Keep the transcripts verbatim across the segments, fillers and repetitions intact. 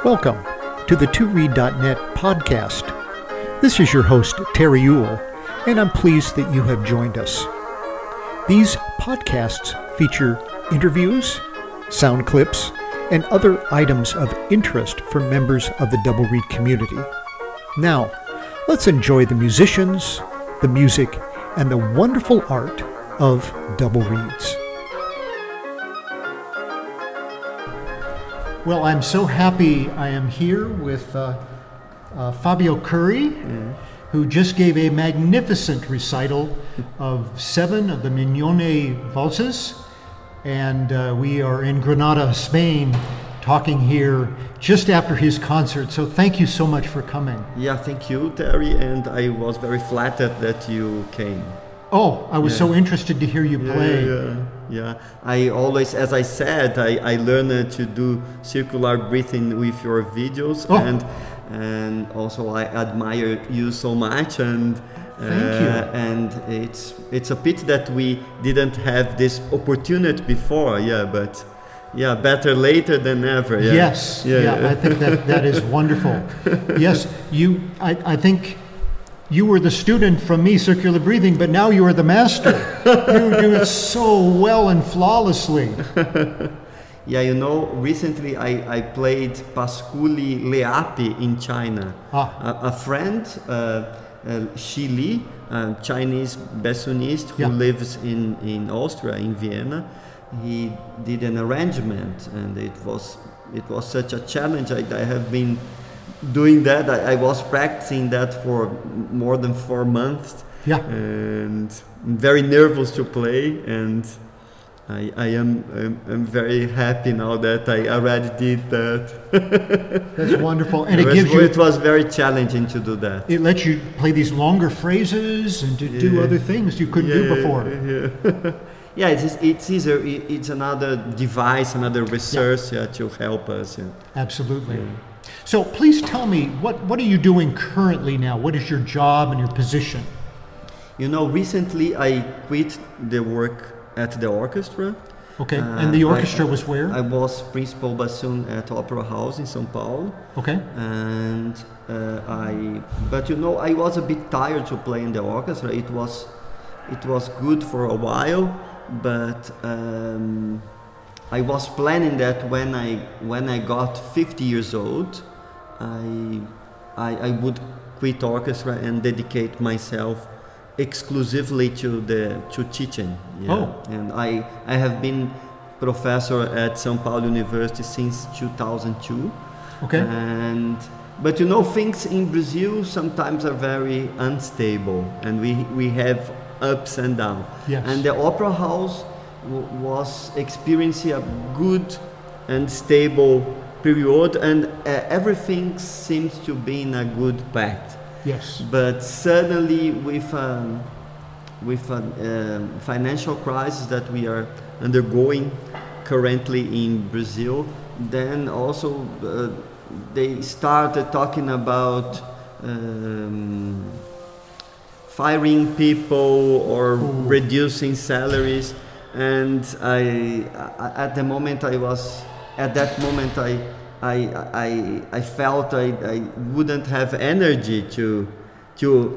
Welcome to the two read dot net podcast. This is your host, Terry Ewell, and I'm pleased that you have joined us. These podcasts feature interviews, sound clips, and other items of interest for members of the Double Read community. Now, let's enjoy the musicians, the music, and the wonderful art of double reads. Well, I'm so happy I am here with uh, uh, Fabio Curri, mm. who just gave a magnificent recital of seven of the Mignone Valses. And uh, we are in Granada, Spain, talking here just after his concert. So thank you so much for coming. Yeah, thank you, Terry. And I was very flattered that you came. Oh, I was yeah. so interested to hear you play. Yeah, yeah, yeah. I always, as I said, I, I learned to do circular breathing with your videos. Oh. and and also I admire you so much. And Thank uh, you. And it's it's a pity that we didn't have this opportunity before. Yeah, but yeah, better later than never. Yeah. Yes. Yeah, yeah, yeah. I think that that is wonderful. Yes, you. I, I think you were the student from me, circular breathing, but now you are the master. You do it so well and flawlessly. Yeah, you know, recently I, I played Pasculi Leapi in China. Ah. A, a friend. Uh, Uh, Xi Li, a Chinese bassoonist who yeah. lives in, in Austria, in Vienna, he did an arrangement, and it was it was such a challenge. I, I have been doing that. I, I was practicing that for more than four months, yeah. and I'm very nervous to play. And I, I am I'm, I'm very happy now that I already did that. That's wonderful, and it, it was, gives you. It was very challenging to do that. It lets you play these longer phrases and to yeah. do other things you couldn't yeah, do before. Yeah, yeah. It's it's easier. It's another device, another resource yeah. Yeah, to help us. Yeah. Absolutely. Yeah. So please tell me what what are you doing currently now? What is your job and your position? You know, recently I quit the work at the orchestra. Okay, uh, and the orchestra I, was where? I was principal bassoon at Opera House in São Paulo. Okay. And uh, I, but you know, I was a bit tired to play in the orchestra. It was, it was good for a while, but um, I was planning that when I when I got fifty years old, I, I, I would quit orchestra and dedicate myself exclusively to the to teaching. Yeah. Oh. And I I have been professor at São Paulo University since two thousand two. Okay. And but you know, things in Brazil sometimes are very unstable, and we we have ups and downs. Yes. And the Opera House w- was experiencing a good and stable period, and uh, everything seems to be in a good path. Yes. But suddenly, with um, with a um, financial crisis that we are undergoing currently in Brazil, then also uh, they started talking about um, firing people or Ooh. reducing salaries, and I, I at the moment I was at that moment I. I, I, I felt I, I wouldn't have energy to to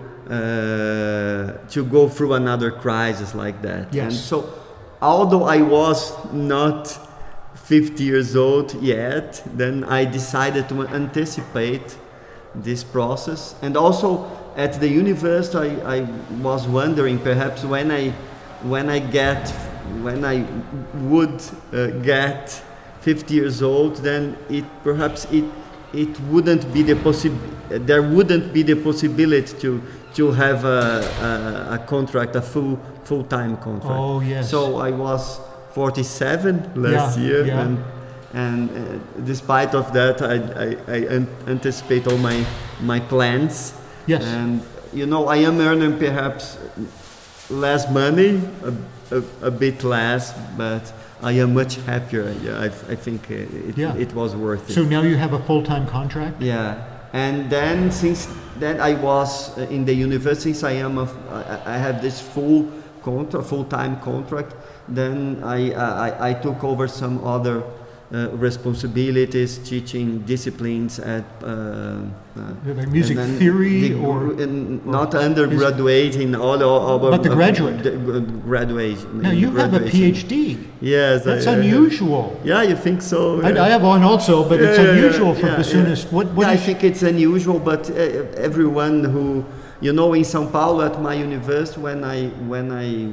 uh, to go through another crisis like that. Yes. And so, although I was not fifty years old yet, then I decided to anticipate this process. And also at the university, I, I was wondering perhaps when I when I get when I would uh, get fifty years old, then it perhaps it it wouldn't be the possi- there wouldn't be the possibility to to have a, a, a contract, a full full time contract. Oh yes. So I was forty-seven last yeah, year, yeah. and and uh, despite of that, I I, I an- anticipate all my my plans. Yes. And you know, I am earning perhaps less money, a, a, a bit less, but I am much happier. Yeah, I, I think it, yeah. it was worth it. So now you have a full-time contract? Yeah, and then since then I was in the university. Since I am, a, I have this full contract, full-time contract. Then I, I I took over some other uh, responsibilities, teaching disciplines at uh, uh, music theory, the, or, and or not undergraduating all our. But the graduate. The graduation. Now you have a PhD. Yes, that's I, unusual. Yeah, you think so? I, yeah. I have one also, but yeah, it's yeah, unusual yeah, for yeah, bassoonists. Yeah. What? what yeah, I is, think it's unusual, but uh, everyone who, you know, in São Paulo at my university, when I when I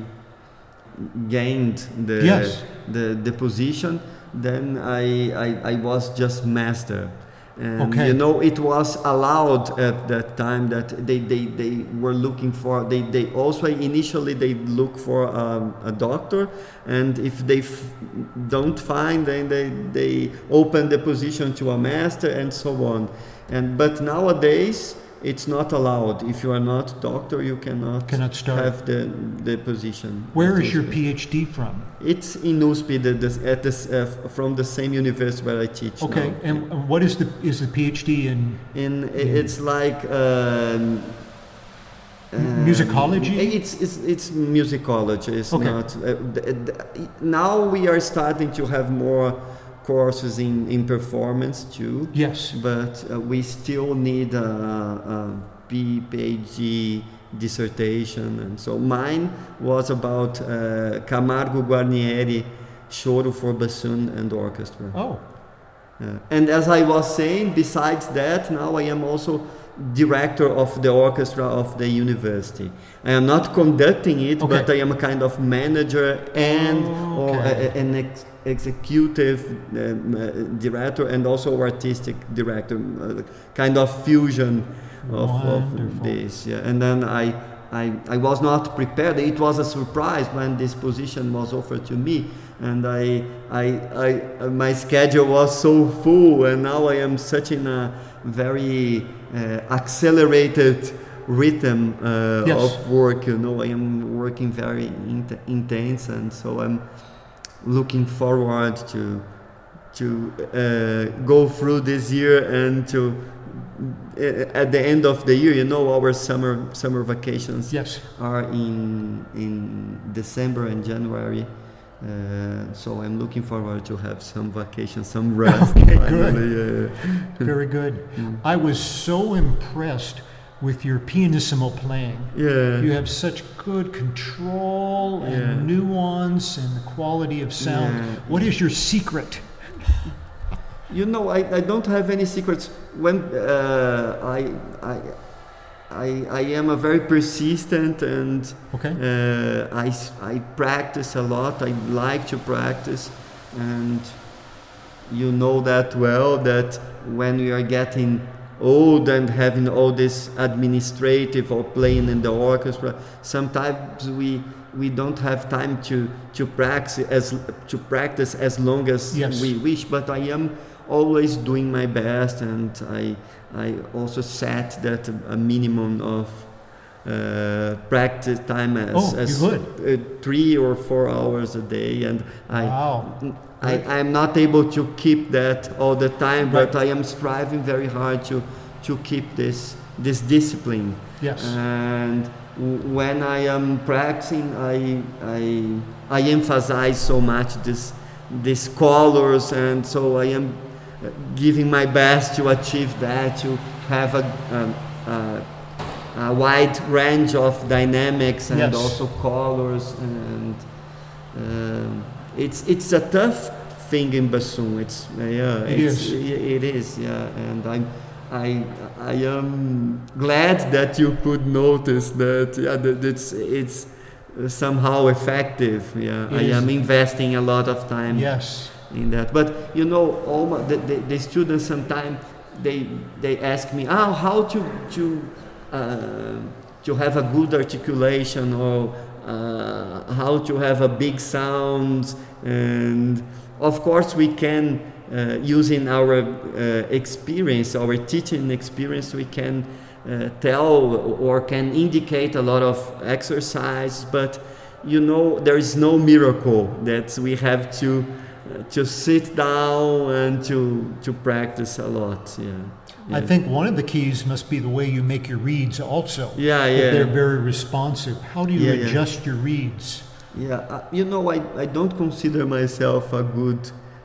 gained the yes. the, the position, then I, I I was just master. And okay. you know, it was allowed at that time that they, they, they were looking for, they, they also initially they look for um, a doctor, and if they f- don't find, then they, they open the position to a master and so on. And but nowadays it's not allowed. If you are not doctor, you cannot, cannot start. have the, the position. Where is your PhD from? It's in U S P, the, the, at this, uh, from the same university where I teach. Okay, now. and what is the is the PhD in? In, in it's like um, um, musicology. It's it's it's musicology. It's okay. not. Uh, th- th- now we are starting to have more courses in, in performance too. Yes. But uh, we still need a, a PhD dissertation, and so mine was about uh, Camargo Guarnieri Choro for bassoon and orchestra. Oh. Uh, and as I was saying, besides that, now I am also director of the orchestra of the university. I am not conducting it, okay. but I am a kind of manager and oh, okay. or a, a, an ex- executive um, uh, director and also artistic director, uh, kind of fusion of, of this. Yeah. And then I, I, I was not prepared. It was a surprise when this position was offered to me. And I, I, I, my schedule was so full, and now I am such in a very uh, accelerated rhythm uh, yes. of work. You know, I am working very in- intense, and so I'm looking forward to to uh, go through this year and to uh, at the end of the year. You know, our summer summer vacations yes. are in in December and January. Uh, so I'm looking forward to have some vacation, some rest. Okay, finally. good. Yeah. Very good. Mm. I was so impressed with your pianissimo playing. Yeah. You have such good control and yeah. nuance and the quality of sound. Yeah. What is your secret? You know, I, I don't have any secrets. When uh, I I. I, I am a very persistent and okay. uh, I, I practice a lot. I like to practice, and you know that well, that when we are getting old and having all this administrative or playing in the orchestra, sometimes we we don't have time to, to practice as to practice as long as yes. we wish. But I am always doing my best, and I I also set that a minimum of uh, practice time as, oh, as uh, three or four hours a day, and I, wow. I I'm not able to keep that all the time, right. but I am striving very hard to to keep this this discipline. Yes. And w- when I am practicing, I I I emphasize so much this these colors, and so I am giving my best to achieve that, to have a, um, uh, a wide range of dynamics and yes. also colors, and um, it's it's a tough thing in bassoon. It's uh, yeah, it it's, is. It is, yeah, and I'm. I I am glad that you could notice that. Yeah, that it's it's somehow effective. Yeah, it I is. am investing a lot of time. Yes. In that, but you know, all my, the, the, the students sometimes they they ask me, oh, how to to uh, to have a good articulation, or uh, how to have a big sound, and of course we can uh, using our uh, experience, our teaching experience, we can uh, tell or can indicate a lot of exercise, but you know, there is no miracle that we have to. To sit down and to to practice a lot. Yeah. yeah. I think one of the keys must be the way you make your reeds also. Yeah, yeah. They're very responsive. How do you yeah, adjust yeah. your reeds? Yeah, uh, you know, I, I don't consider myself a good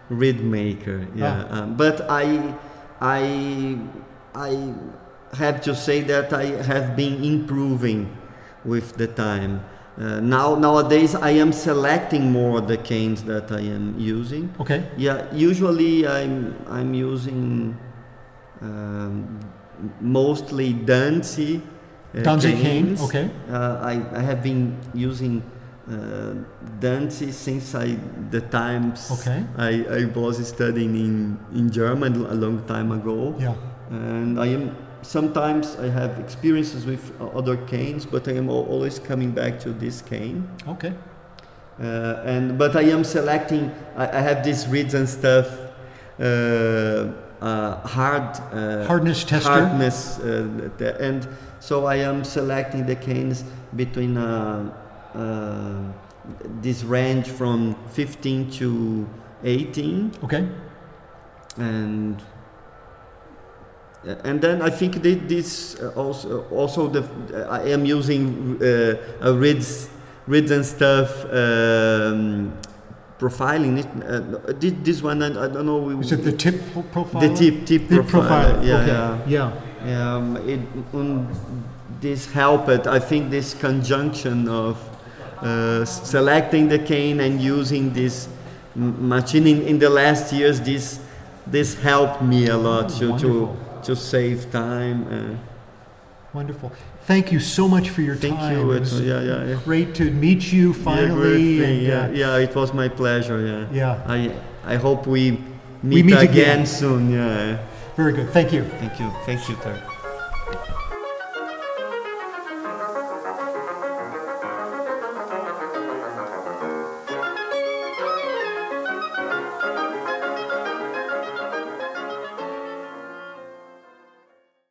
reed maker. Yeah, Ah. um, but I, I, I have to say that I have been improving with the time. Uh, now nowadays I am selecting more the canes that I am using. Okay. Yeah, usually I'm I'm using um, mostly Dancy. Uh, Dancy cane, canes. okay. Uh, I I have been using uh, Dancy since I the times Okay. I, I was studying in in German a long time ago. Yeah. And I am sometimes I have experiences with uh, other canes, but I am al- always coming back to this cane. Okay. Uh, and but I am selecting. I, I have these reeds and stuff. Uh, uh, hard uh, Hardness tester. hardness, uh, the- and so I am selecting the canes between uh, uh, this range from fifteen to eighteen, Okay. and and then I think that this uh, also also the I am using uh, a reeds reeds and stuff um, profiling it. Uh, thi- this one I, I don't know. Is it the tip pro- profile? the tip tip, Tip profile? profiler. Yeah, Okay. yeah. Yeah. Um, it, um, this helped. I think this conjunction of uh, selecting the cane and using this m- machine in, in the last years, this this helped me a lot to to, Wonderful. to save time. Uh, Wonderful. Thank you so much for your thank time. you. It It, was yeah, yeah, yeah. great to meet you Yeah, finally. great thing, and, yeah, uh, yeah, it was my pleasure. Yeah. Yeah. I I hope we meet, meet again again. soon. Yeah. Very good. Thank you. Thank you. Thank you, Ter.